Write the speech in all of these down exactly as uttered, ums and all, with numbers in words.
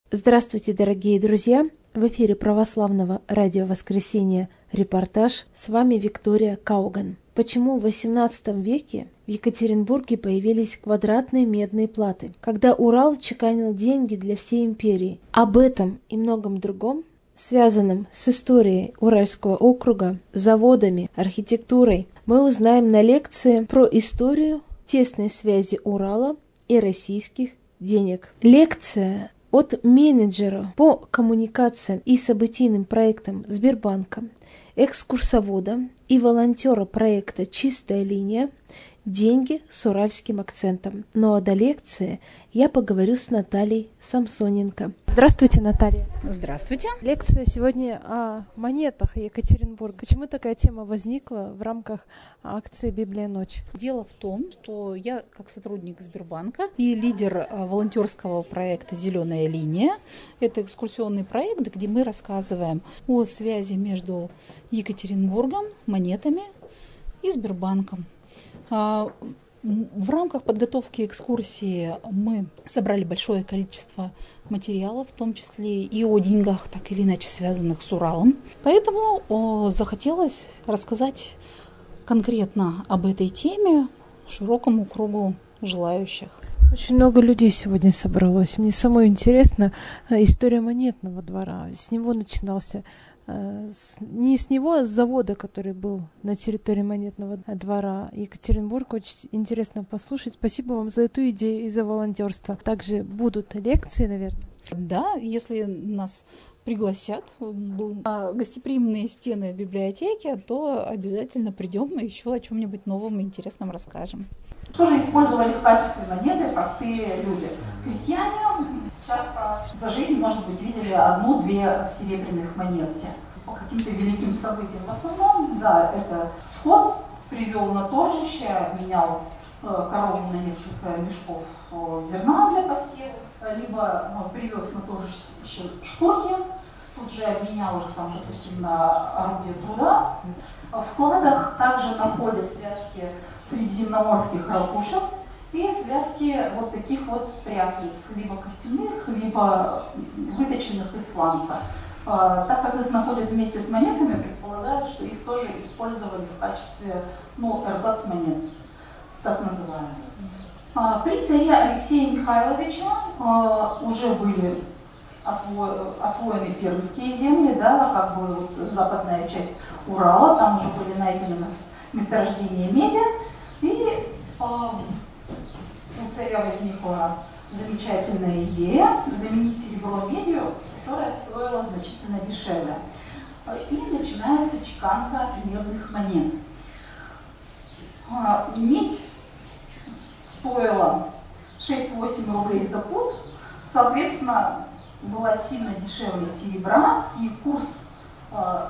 Здравствуйте, дорогие друзья! В эфире Православного радио «Воскресенье» репортаж. С вами Виктория Кауган. Почему в восемнадцатом веке в Екатеринбурге появились квадратные медные платы, когда Урал чеканил деньги для всей империи? Об этом и многом другом, связанном с историей Уральского округа, заводами, архитектурой, мы узнаем на лекции про историю тесной связи Урала и российских денег. Лекция от менеджера по коммуникациям и событийным проектам Сбербанка, экскурсовода и волонтера проекта «Чистая линия. Деньги с уральским акцентом». Ну а до лекции я поговорю с Натальей Самсоненко. Здравствуйте, Наталья. Здравствуйте. Лекция сегодня о монетах Екатеринбурга. Почему такая тема возникла в рамках акции «Библия. Ночь»? Дело в том, что я как сотрудник Сбербанка и лидер волонтерского проекта «Зеленая линия». Это экскурсионный проект, где мы рассказываем о связи между Екатеринбургом, монетами и Сбербанком. В рамках подготовки экскурсии мы собрали большое количество материалов, в том числе и о деньгах, так или иначе связанных с Уралом. Поэтому о, захотелось рассказать конкретно об этой теме широкому кругу желающих. Очень много людей сегодня собралось. Мне самой интересно история монетного двора. С него начинался С, не с него, а с завода, который был на территории монетного двора. Екатеринбург. Очень интересно послушать. Спасибо вам за эту идею и за волонтерство. Также будут лекции, наверное. Да, если нас пригласят в гостеприимные стены библиотеки, то обязательно придем и еще о чем-нибудь новом и интересном расскажем. Что же использовали в качестве монеты простые люди? Крестьяне часто за жизнь, может быть, видели одну-две серебряных монетки по каким-то великим событиям. В основном, да, это скот привел на торжище, обменял корову на несколько мешков зерна для посева, либо привез на торжище шкурки, тут же обменял их, там, допустим, на орудие труда. В вкладах также находят связки средиземноморских ракушек и связки вот таких вот пряслиц, либо костяных, либо выточенных из сланца. Так как их находят вместе с монетами, предполагают, что их тоже использовали в качестве, ну, эрзац монет, так называемых. При царе Алексея Михайловича уже были осво... освоены пермские земли, да, как бы вот западная часть Урала, там уже были найдены месторождения меди, и э, у царя возникла замечательная идея заменить серебро медью, которая стоила значительно дешевле. И начинается чеканка медных монет. Медь стоила шесть-восемь рублей за пуд, соответственно, была сильно дешевле серебра, и курс э,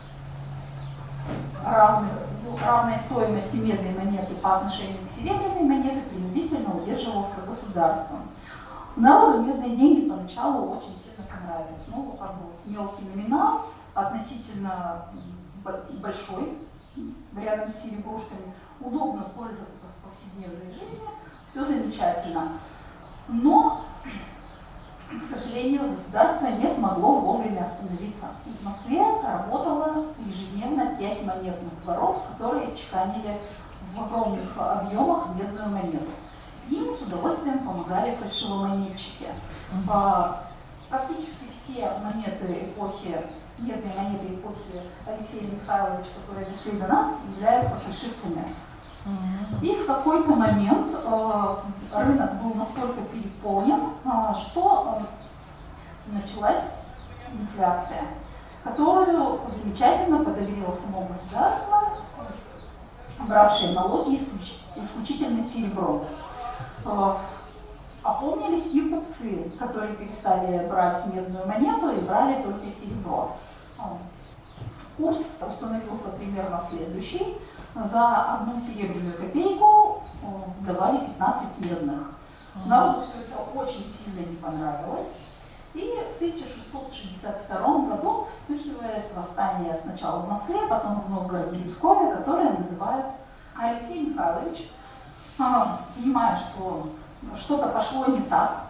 равных, равной стоимости медной монеты по отношению к серебряной монете принудительно удерживался государством. Народу медные деньги поначалу очень сильно понравились. Ну, как бы мелкий номинал, относительно большой, рядом с серебрушками, удобно пользоваться в повседневной жизни, все замечательно. Но, к сожалению, государство не смогло вовремя остановиться. В Москве работало ежедневно пять монетных дворов, которые чеканили в огромных объемах медную монету. Им с удовольствием помогали фальшивомонетчики. Mm-hmm. Практически все монеты эпохи, медные монеты эпохи Алексея Михайловича, которые дошли до нас, являются фальшивками. Mm-hmm. И в какой-то момент э, рынок был настолько переполнен, э, что э, началась инфляция, которую замечательно подогрело само государство, бравшее налоги исключ, исключительно серебром. Э, опомнились и купцы, которые перестали брать медную монету и брали только серебро. Э, курс установился примерно следующий. За одну серебряную копейку давали пятнадцать медных. Народу все это очень сильно не понравилось. И в тысяча шестьсот шестьдесят втором году вспыхивает восстание сначала в Москве, потом в Новгороде и Пскове, которое называют Алексей Михайлович, понимая, что что-то пошло не так,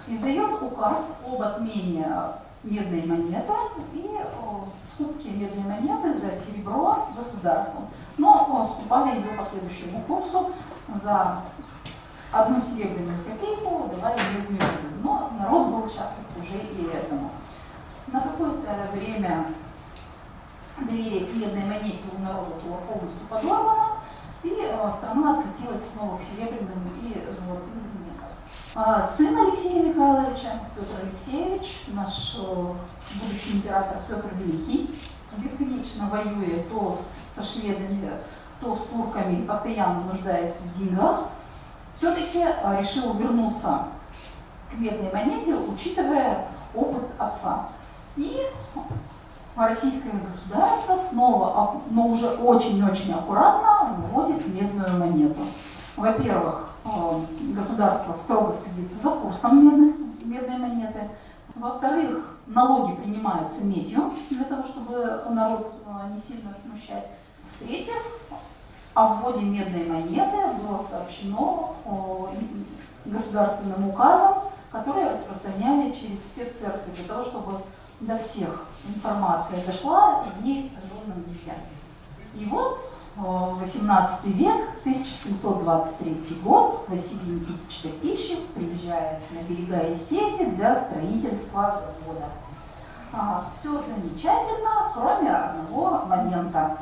издает указ об отмене медной монеты и скупке медной монеты за серебро государством. Но скупали ее по следующему курсу: за одну серебряную копейку давали медную монету. Но народ был счастлив уже и этому. На какое-то время доверие к медной монете у народа было полностью подорвано, и страна откатилась снова к серебряным и золотым монетам. Сын Алексея Михайловича, Петр Алексеевич, наш будущий император Петр Великий, бесконечно воюя то со шведами, то с турками, постоянно нуждаясь в деньгах, все-таки решил вернуться к медной монете, учитывая опыт отца. И российское государство снова, но уже очень-очень аккуратно вводит медную монету. Во-первых, государство строго следит за курсом медной, медной монеты. Во-вторых, налоги принимаются медью для того, чтобы народ не сильно смущать. В-третьих, о вводе медной монеты было сообщено государственным указом, которые распространяли через все церкви, для того, чтобы до всех информация дошла в неискаженном виде. И вот восемнадцатый век, тысяча семьсот двадцать третий год, Василий Никитич Татищев приезжает на берега Есети для строительства завода. А, все замечательно, кроме одного момента.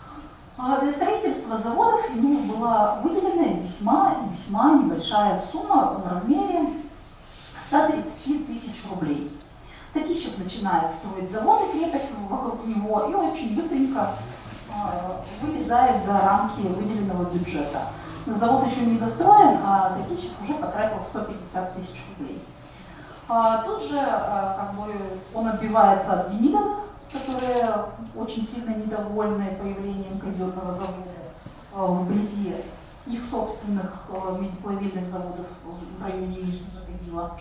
А для строительства заводов ему была выделена весьма весьма небольшая сумма в размере ста тридцати тысяч рублей. Татищев начинает строить заводы, крепость вокруг него, и очень быстренько вылезает за рамки выделенного бюджета. Завод еще не достроен, а Татищев уже потратил сто пятьдесят тысяч рублей. Тут же как бы, он отбивается от Демидовых, которые очень сильно недовольны появлением казенного завода вблизи их собственных медиплавильных заводов в районе Нижнего Тагила.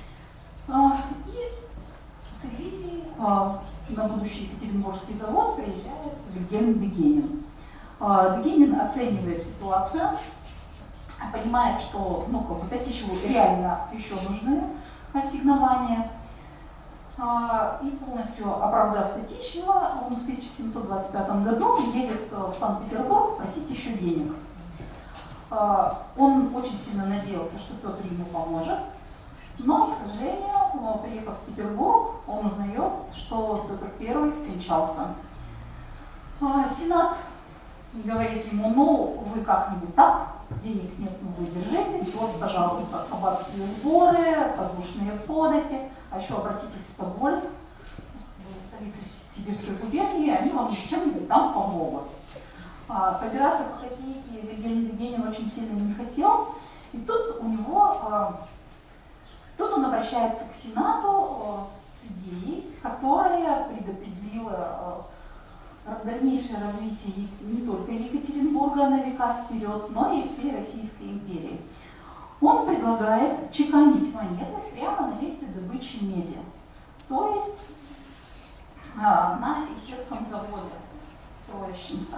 И с ревизией на будущий Екатеринбургский завод приезжает Вильгельм Дегенин. Дегенин оценивает ситуацию, понимает, что ну, как бы, Татищеву реально еще нужны ассигнования, и полностью оправдав Татищева, он в тысяча семьсот двадцать пятом году едет в Санкт-Петербург просить еще денег. Он очень сильно надеялся, что Петр ему поможет. Но, к сожалению, приехав в Петербург, он узнает, что Петр Первый скончался. Сенат говорит ему: ну, вы как-нибудь так, денег нет, ну вы держитесь, вот, пожалуйста, кабацкие сборы, подушные подати, а еще обратитесь в Тобольск, в столице Сибирской губернии, они вам чем-нибудь там помогут. Побираться по хоккейке Вильгельм Дегенин очень сильно не хотел, и тут у него... Тут он обращается к Сенату с идеей, которая предопределила дальнейшее развитие не только Екатеринбурга на века вперед, но и всей Российской империи. Он предлагает чеканить монеты прямо на месте добычи меди, то есть на Исетском заводе, строящемся.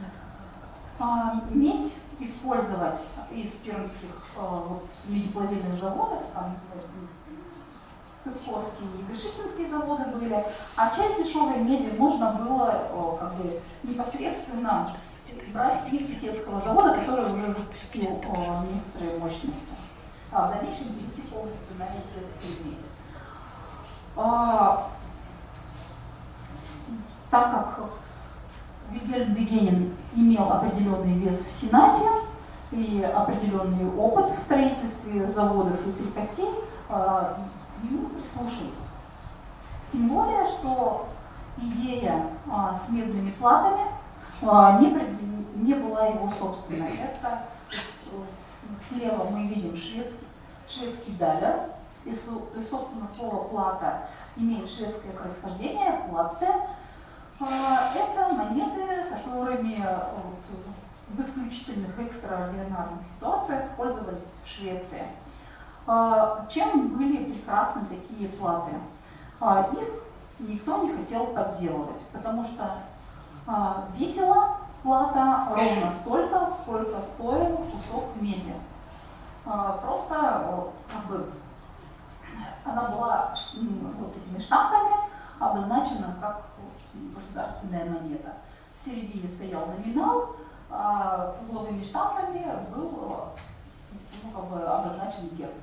Медь использовать из пермских вот, медиплавильных заводов, там Песковские и Гашипинские заводы были, а часть дешевой меди можно было как бы, непосредственно брать из Исетского завода, который уже запустил некоторые мощности. А в дальнейшем перейти полностью на Исетскую медь. А, с, так как Вильгельм Дегенин имел определенный вес в Сенате и определенный опыт в строительстве заводов и крепостей, ему прислушались. Тем более, что идея с медными платами не, не была его собственной. Это слева мы видим шведский, шведский далер, и, собственно, слово плата имеет шведское происхождение, платте. Это монеты, которыми вот, в исключительных экстраординарных ситуациях пользовались в Швеции. Чем были прекрасны такие платы? Их никто не хотел подделывать, потому что весила плата ровно столько, сколько стоил кусок меди. Просто как бы, она была вот этими штампами обозначена как государственная монета. В середине стоял номинал, а угловыми штампами был, ну, как бы обозначен герб.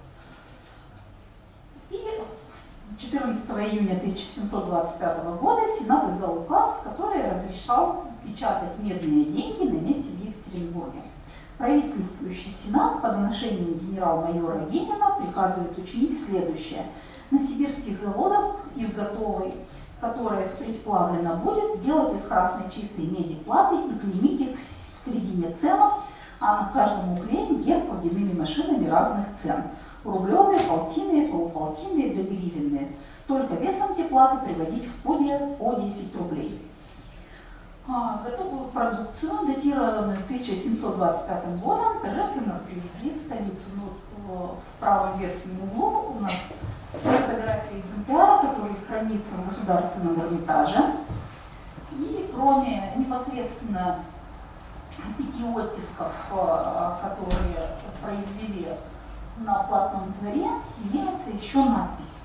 И четырнадцатого июня тысяча семьсот двадцать пятого года Сенат издал указ, который разрешал печатать медные деньги на месте в Екатеринбурге. Правительствующий Сенат по доношению генерал-майора Генина приказывает учинить следующее. На сибирских заводах из готовой, которая впредь плавлена будет, делать из красной чистой меди платы и клеймить их в середине ценов, а на каждом угле герб водяными машинами разных цен. Рублевые, полтинные, полуполтинные да гривенные. Только весом те платы приводить в подъе по десять рублей. А, готовую продукцию, датированную тысяча семьсот двадцать пятым годом, торжественно привезли в столицу. Ну, в правом верхнем углу у нас фотография экземпляра, который хранится в Государственном Эрмитаже. И кроме непосредственно пяти оттисков, которые произвели на платном дворе, имеется еще надпись.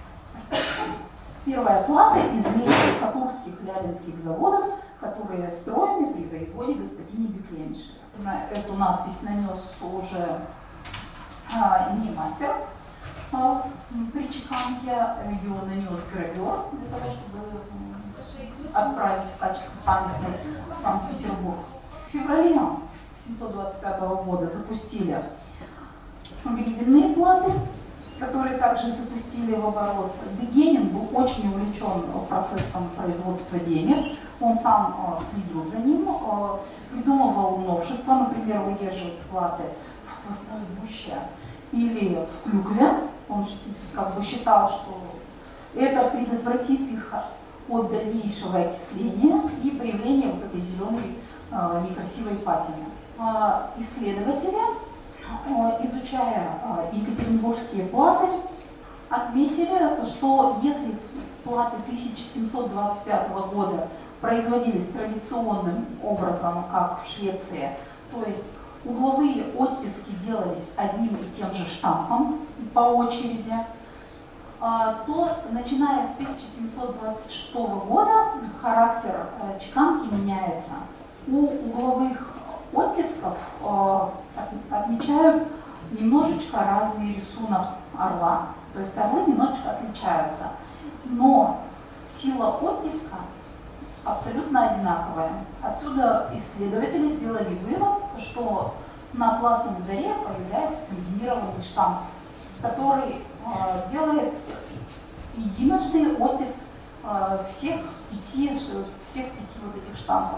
Первая плата из меди Хатурских Лялинских заводов, которые строены при воеводе господине Беклемише. На эту надпись нанес уже а, не мастер а, при чеканке, ее нанес гравер для того, чтобы отправить в качестве памятной в Санкт-Петербург. В феврале тысяча семьсот двадцать пятого года запустили гривенные платы, которые также запустили в оборот. Бегенин был очень увлечен процессом производства денег. Он сам э, следил за ним, э, придумывал новшества, например, выдерживать платы в квасной гуще или в клюкве. Он как бы считал, что это предотвратит их от дальнейшего окисления и появления вот этой зеленой э, некрасивой патины. Э, исследователи, изучая екатеринбургские платы, отметили, что если платы тысяча семьсот двадцать пятого года производились традиционным образом, как в Швеции, то есть угловые оттиски делались одним и тем же штампом по очереди, то начиная с тысяча семьсот двадцать шестого года характер чеканки меняется. У угловых оттисков отмечают немножечко разный рисунок орла, то есть орлы немножечко отличаются, но сила оттиска абсолютно одинаковая. Отсюда исследователи сделали вывод, что на платном дворе появляется комбинированный штамп, который э, делает единожды оттиск э, всех пяти, всех пяти вот этих штампов.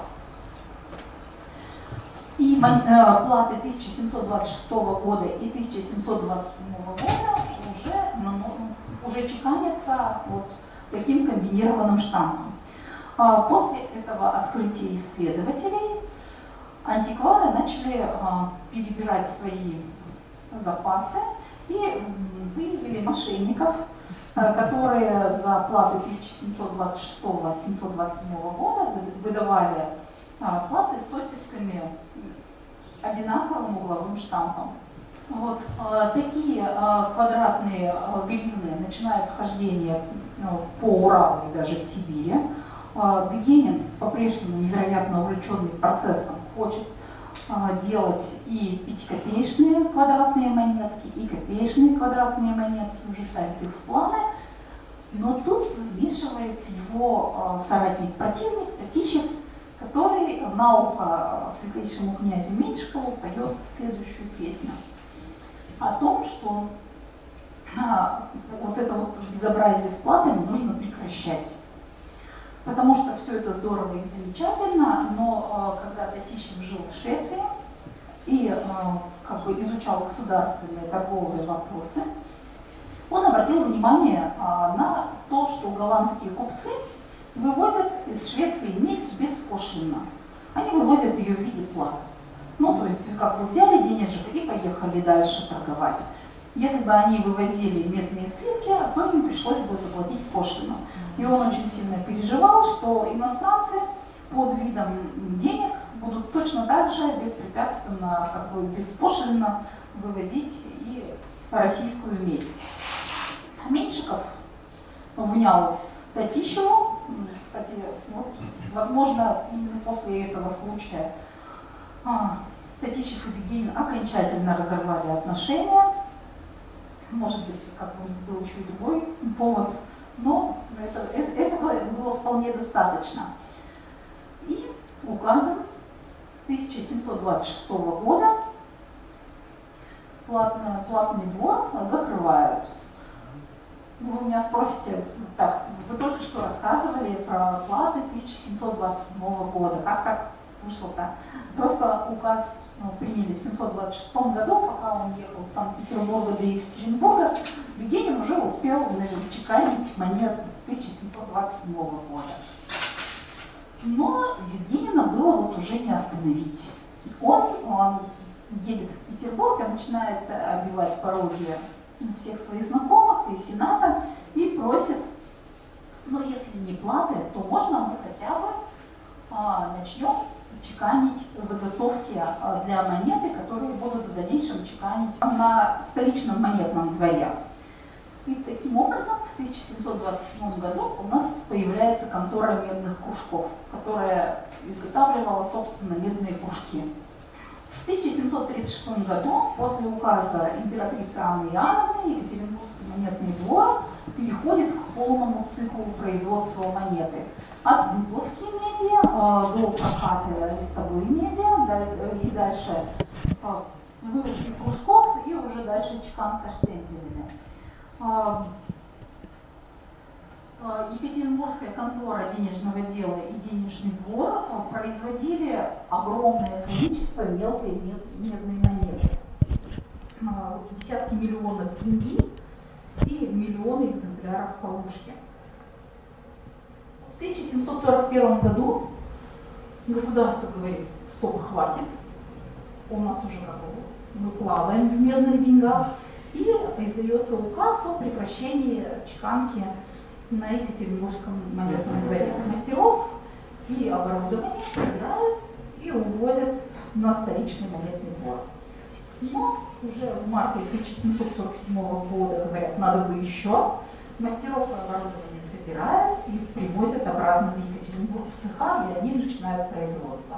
И э, платы тысяча семьсот двадцать шестого года и тысяча семьсот двадцать седьмого года уже, ну, уже чеканятся вот таким комбинированным штампом. А после этого открытия исследователей антиквары начали а, перебирать свои запасы и выявили мошенников, а, которые за платы тысяча семьсот двадцать шестого — семьсот двадцать седьмого года выдавали а, платы с оттисками одинаковым угловым штампом. Вот а, такие а, квадратные а, гривны начинают хождение ну, по Уралу и даже в Сибири. А, Бегенин, по-прежнему невероятно увлеченный процессом, хочет а, делать и пятикопеечные квадратные монетки, и копеечные квадратные монетки, уже ставит их в планы. Но тут вмешивается его а, соратник-противник Татищев, который на ухо светлейшему князю Меньшикову поет следующую песню о том, что а, вот это вот безобразие с платами нужно прекращать. Потому что все это здорово и замечательно, но а, когда Татищев жил в Швеции и а, как бы изучал государственные торговые вопросы, он обратил внимание а, на то, что голландские купцы вывозят из Швеции медь беспошлинно. Они вывозят ее в виде плат. Ну, то есть, как бы взяли денежек и поехали дальше торговать. Если бы они вывозили медные слитки, то им пришлось бы заплатить пошлину. И он очень сильно переживал, что иностранцы под видом денег будут точно так же беспрепятственно, как бы беспошлинно вывозить и российскую медь. Меньшиков внял Татищеву. Кстати, вот, возможно, именно после этого случая а, Татищев и Бегинин окончательно разорвали отношения. Может быть, как бы у них был еще и другой повод, но это, это, этого было вполне достаточно. И указом тысяча семьсот двадцать шестого года платный, платный двор закрывают. Вы меня спросите, так, вы только что рассказывали про платы тысяча семьсот двадцать седьмого года. Как так вышло-то? Просто указ ну, приняли в семьсот двадцать шестом году, пока он ехал из Санкт-Петербурга до Екатеринбурга, Бегинин уже успел чеканить монет тысяча семьсот двадцать седьмого года. Но Евгенина было вот уже не остановить. Он, он едет в Петербург и начинает оббивать пороги всех своих знакомых и сената и просит, ну если не платы, то можно мы хотя бы а, начнем чеканить заготовки а, для монеты, которые будут в дальнейшем чеканить на столичном монетном дворе. И таким образом в тысяча семьсот двадцать седьмом году у нас появляется контора медных кружков, которая изготавливала, собственно, медные кружки. В тысяча семьсот тридцать шестом году, после указа императрицы Анны Иоанновны, Екатеринбургский монетный двор переходит к полному циклу производства монеты. От выплавки меди э, до проката листовой меди, да, и дальше э, вырубки кружков и уже дальше чеканка штемпелями. Э, Екатеринбургская контора денежного дела и денежный двор производили огромное количество мелкой медной монеты. Десятки миллионов тенге и миллионы экземпляров полушки. В тысяча семьсот сорок первом году государство говорит, стоп, хватит, у нас уже как бы мы плаваем в медных деньгах, и издается указ о прекращении чеканки на Екатеринбургском монетном дворе. Мастеров и оборудование собирают и увозят на столичный монетный двор. Но уже в марте тысяча семьсот сорок седьмого года говорят, надо бы еще. Мастеров и оборудование собирают и привозят обратно в Екатеринбург в цеха, где они начинают производство.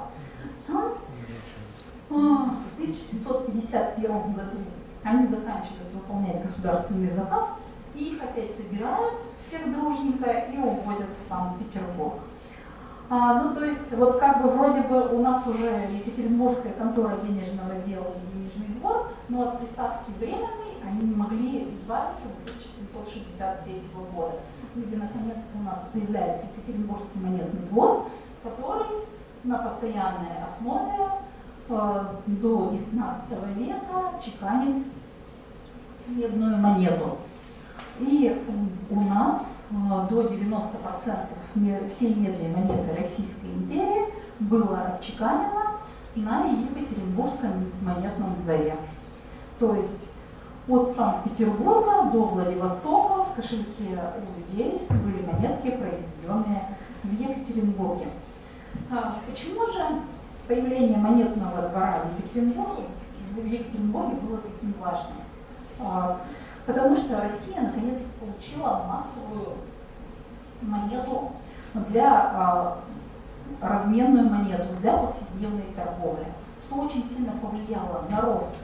В тысяча семьсот пятьдесят первом году они заканчивают выполнять государственный заказ, и их опять собирают, всех дружненько, и увозят в Санкт-Петербург. А, ну, то есть, вот как бы вроде бы у нас уже Екатеринбургская контора денежного дела и денежный двор, но от приставки временной они не могли избавиться до тысяча семьсот шестьдесят третьего года, где наконец-то у нас появляется Екатеринбургский монетный двор, который на постоянной основе э, до девятнадцатого века чеканит медную монету. И у нас до девяноста процентов всей медной монеты Российской империи было отчеканено на Екатеринбургском монетном дворе. То есть от Санкт-Петербурга до Владивостока в кошельке у людей были монетки, произведенные в Екатеринбурге. А почему же появление монетного двора в Екатеринбурге, в Екатеринбурге было таким важным? А, Потому что Россия наконец получила массовую монету для э, разменную монету для повседневной торговли, что очень сильно повлияло на рост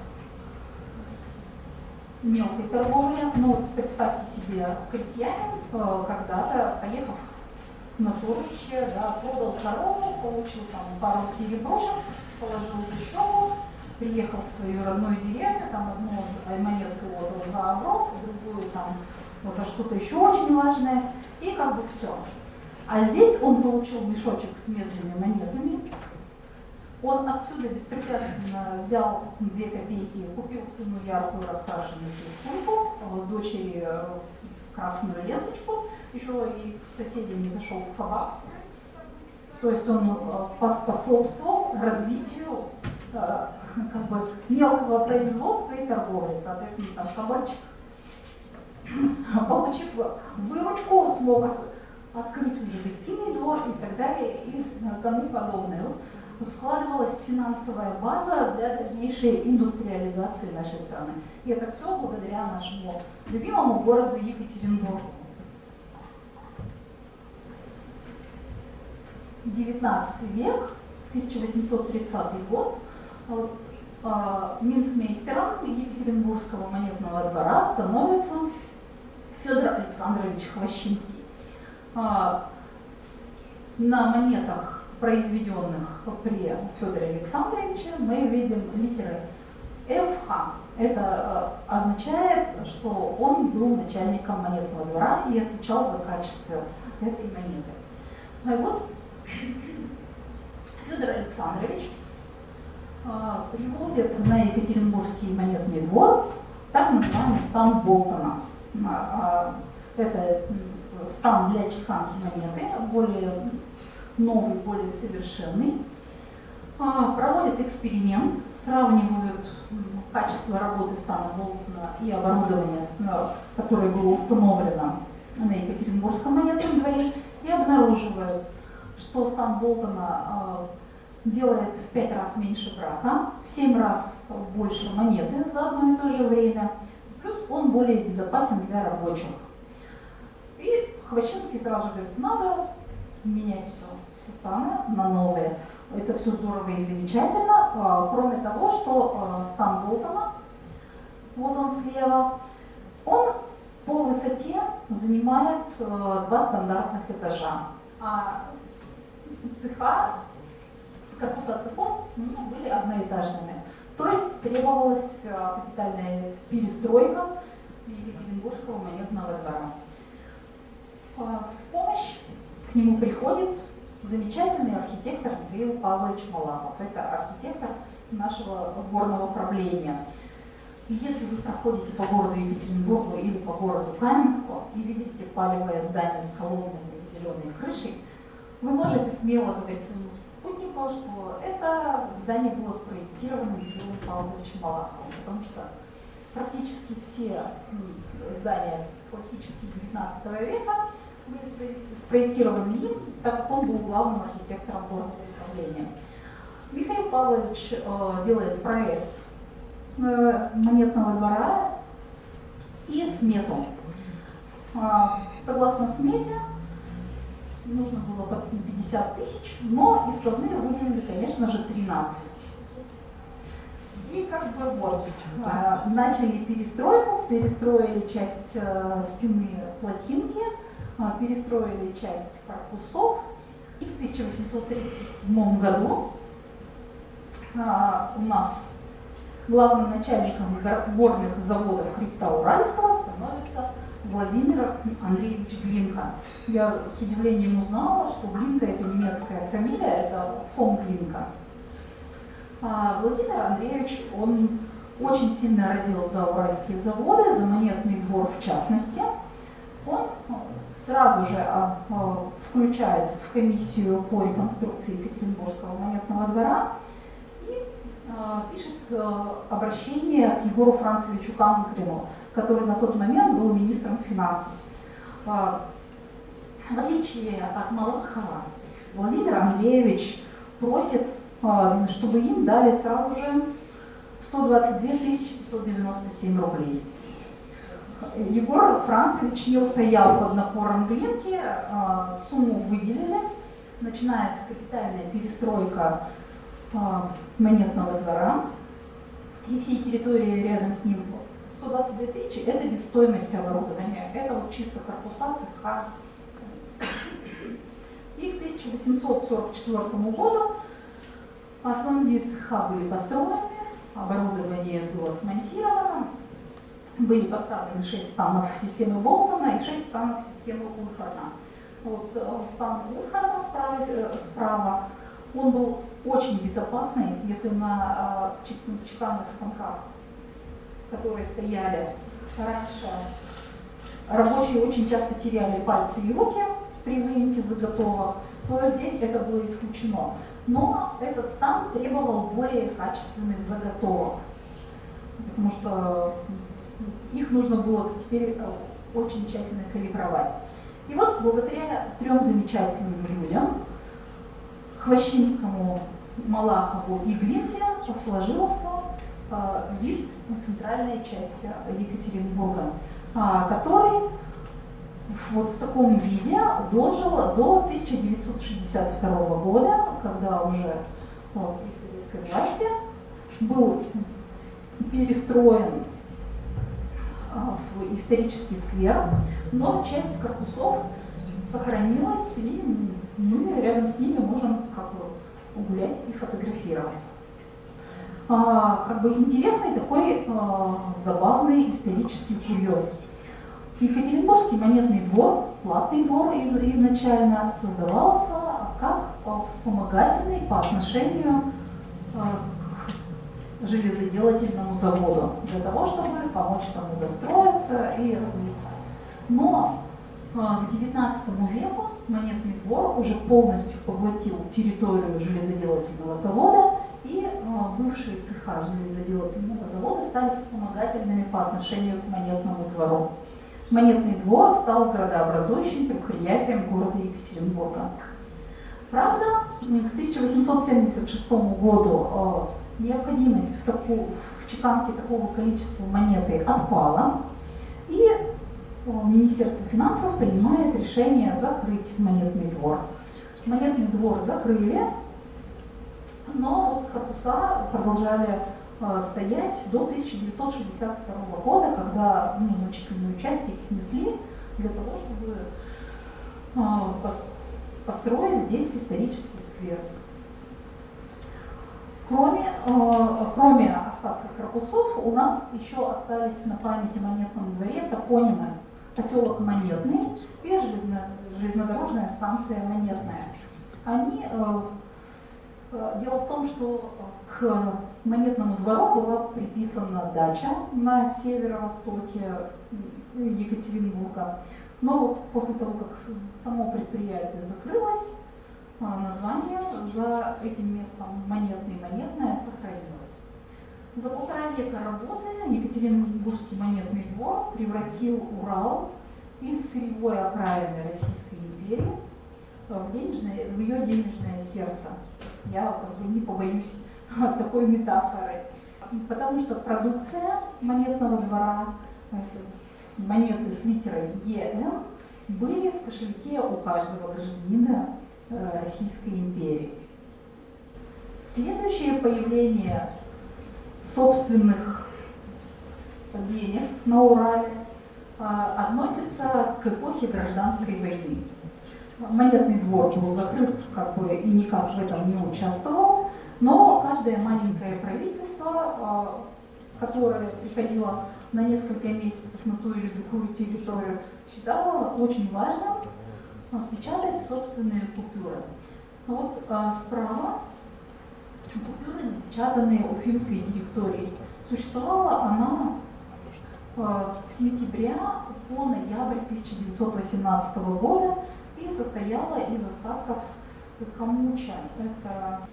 мелкой торговли. Ну вот представьте себе, крестьянин э, когда-то, поехав на торжище, да, продал корову, получил там пару серебрушек, положил в щеку, приехал в свою родную деревню, там одну монетку отдал за оброк, другую там за что-то еще очень важное, и как бы все. А здесь он получил мешочек с медными монетами, он отсюда беспрепятственно взял две копейки, купил сыну яркую раскрашенную сумку, дочери красную ленточку, еще и с соседями зашел в кабак. То есть он поспособствовал развитию как бы мелкого производства и торговли, соответственно, там кабачик, получив выручку, смог открыть уже гостиный двор и так далее и тому подобное. складывалась финансовая база для дальнейшей индустриализации нашей страны. И это все благодаря нашему любимому городу Екатеринбургу. девятнадцатый век, тысяча восемьсот тридцатый год, вот, э, минцмейстером Екатеринбургского монетного двора становится Федор Александрович Хвощинский. Э, на монетах, произведенных при Федоре Александровиче, мы видим литеры эф ха. Это э, означает, что он был начальником монетного двора и отвечал за качество этой монеты. Ну и вот Федор Александрович э, привозит на Екатеринбургский монетный двор так называемый стан Болтона. Э, э, это стан для чеканки монеты, более новый, более совершенный. Э, проводят эксперимент, сравнивают качество работы стана Болтона и оборудование, которое было установлено на Екатеринбургском монетном дворе, и обнаруживают, что стан Болтона э, делает в пять раз меньше брака, в семь раз больше монеты за одно и то же время, плюс он более безопасен для рабочих. И Хвощинский сразу же говорит, надо менять все, все станы на новые. Это все здорово и замечательно, э, кроме того, что э, стан Болтона, вот он слева, он по высоте занимает э, два стандартных этажа. А цеха, корпуса цехов ну, были одноэтажными. То есть требовалась э, капитальная перестройка Екатеринбургского монетного двора. Э, в помощь к нему приходит замечательный архитектор Михаил Павлович Малахов. Это архитектор нашего горного правления. И если вы проходите по городу Екатеринбургу или по городу Каменску и видите палевое здание с колоннами и зеленой крышей, вы можете смело говорить своему спутнику, что это здание было спроектировано Михаилом Павловичем Малаховым, потому что практически все здания классических девятнадцатого века были спроектированы им, так как он был главным архитектором горного управления. Михаил Павлович э, делает проект э, монетного двора и смету. Э, согласно смете, нужно было под пятьдесят тысяч, но из казны выделили, конечно же, тринадцать. И как бы вот, э, начали перестройку, перестроили часть э, стены плотинки, э, перестроили часть корпусов. И в тысяча восемьсот тридцать седьмом году э, у нас главным начальником горных заводов хребта Уральского становится Владимир Андреевич Глинка. Я с удивлением узнала, что Глинка — это немецкая фамилия, это фон Глинка. А Владимир Андреевич, он очень сильно родил за уральские заводы, за монетный двор в частности. Он сразу же а, а, включается в комиссию по реконструкции Екатеринбургского монетного двора и а, пишет а, обращение к Егору Францевичу Канкрину, который на тот момент был министром финансов. А, в отличие от Малахова, Владимир Андреевич просит, а, чтобы им дали сразу же сто двадцать две тысячи пятьсот девяносто семь рублей. Егор Францевич не устоял под напором Глинки, сумму выделили, начинается капитальная перестройка монетного двора, и все территории рядом с ним. сто двадцать две тысячи – это без стоимости оборудования, это вот чисто корпуса, цеха. И к тысяча восемьсот сорок четвёртому году основные цеха были построены, оборудование было смонтировано, были поставлены шесть станов системы Болтона и шесть станов системы Ульфорна. Вот стан Ульфорна справа, справа, он был очень безопасный, если на чеканных станках, которые стояли раньше, рабочие очень часто теряли пальцы и руки при выемке заготовок, то здесь это было исключено. Но этот стан требовал более качественных заготовок, потому что их нужно было теперь очень тщательно калибровать. И вот благодаря трем замечательным людям, Хвощинскому, Малахову и Глинке сложился вид центральной части Екатеринбурга, который вот в таком виде дожил до тысяча девятьсот шестьдесят второго года, когда уже при советской власти был перестроен в исторический сквер, но часть корпусов сохранилась, и мы рядом с ними можем как бы гулять и фотографироваться. А, как бы интересный такой а, забавный исторический курьез. Екатеринбургский монетный двор, платный двор из, изначально создавался как а, вспомогательный по отношению а, к железоделательному заводу, для того, чтобы помочь тому достроиться и развиться. Но а, к девятнадцатому веку монетный двор уже полностью поглотил территорию железоделательного завода, и э, бывшие цеха железоделательного завода стали вспомогательными по отношению к монетному двору. Монетный двор стал градообразующим предприятием города Екатеринбурга. Правда, к тысяча восемьсот семьдесят шестому году э, необходимость в, таку, в чеканке такого количества монеты отпала, и э, Министерство финансов принимает решение закрыть монетный двор. Монетный двор закрыли, но вот корпуса продолжали э, стоять до тысяча девятьсот шестьдесят второго года, когда ну, значительную часть их снесли для того, чтобы э, построить здесь исторический сквер. Кроме, э, кроме остатков корпусов, у нас еще остались на памяти о монетном дворе топонимы: поселок Монетный и железно, железнодорожная станция Монетная. Они э, Дело в том, что к монетному двору была приписана дача на северо-востоке Екатеринбурга. Но вот после того, как само предприятие закрылось, название за этим местом Монетный, Монетная сохранилось. За полтора века работы Екатеринбургский монетный двор превратил Урал из сырьевой окраины Российской империи в, денежное, в ее денежное сердце. Я как бы не побоюсь такой метафоры, потому что продукция монетного двора, монеты с литерой Е М, были в кошельке у каждого гражданина Российской империи. Следующее появление собственных денег на Урале относится к эпохе гражданской войны. Монетный двор был закрыт как бы и никак в этом не участвовал, но каждое маленькое правительство, которое приходило на несколько месяцев на ту или другую территорию, считало очень важным печатать собственные купюры. Вот справа купюры, напечатанные Уфимской директорией. Существовала она с сентября по ноябрь тысяча девятьсот восемнадцатого года и состояла из остатков камуча. Это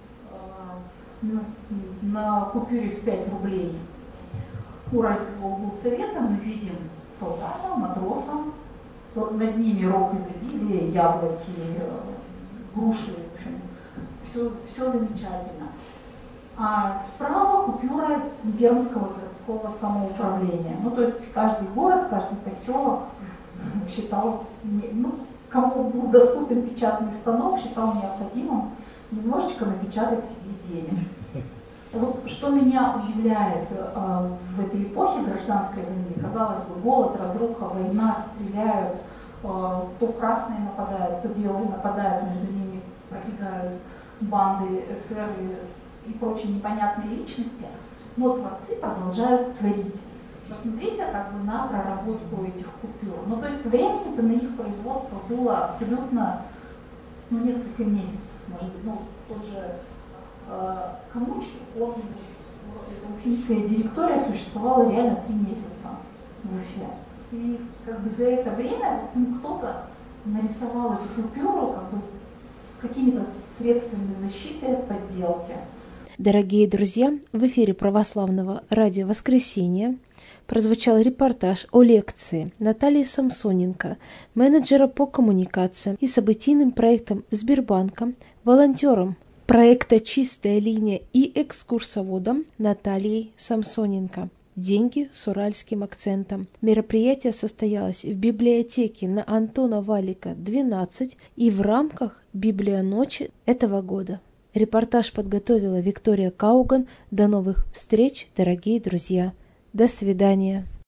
вот, э, на купюре в пять рублей Уральского облсовета мы видим солдата, матроса, над ними рог изобилия, яблоки, груши, в общем, все, все замечательно. А справа купюра Пермского городского самоуправления. Ну, то есть каждый город, каждый поселок считал, ну, кому был доступен печатный станок, считал необходимым немножечко напечатать себе денег. Вот что меня удивляет э, в этой эпохе гражданской войны, казалось бы, голод, разруха, война, стреляют, э, то красные нападают, то белые нападают, между ними пробегают банды, эсеры и прочие непонятные личности, но творцы продолжают творить. Посмотрите как бы на проработку этих купюр. Ну, то есть времени-то на их производство было абсолютно, ну, несколько месяцев, может быть. Ну, тот же э, камуч, он, эта уфимская директория существовала реально три месяца в Уфе. И как бы за это время вот, ну, кто-то нарисовал эту купюру как бы с какими-то средствами защиты, подделки. Дорогие друзья, в эфире православного радио «Воскресенье» прозвучал репортаж о лекции Натальи Самсоненко, менеджера по коммуникациям и событийным проектам Сбербанка, волонтером проекта «Чистая линия» и экскурсоводом Натальей Самсоненко. Деньги с уральским акцентом. Мероприятие состоялось в библиотеке на Антона Валика, двенадцать, и в рамках Библионочи этого года. Репортаж подготовила Виктория Кауган. До новых встреч, дорогие друзья. До свидания.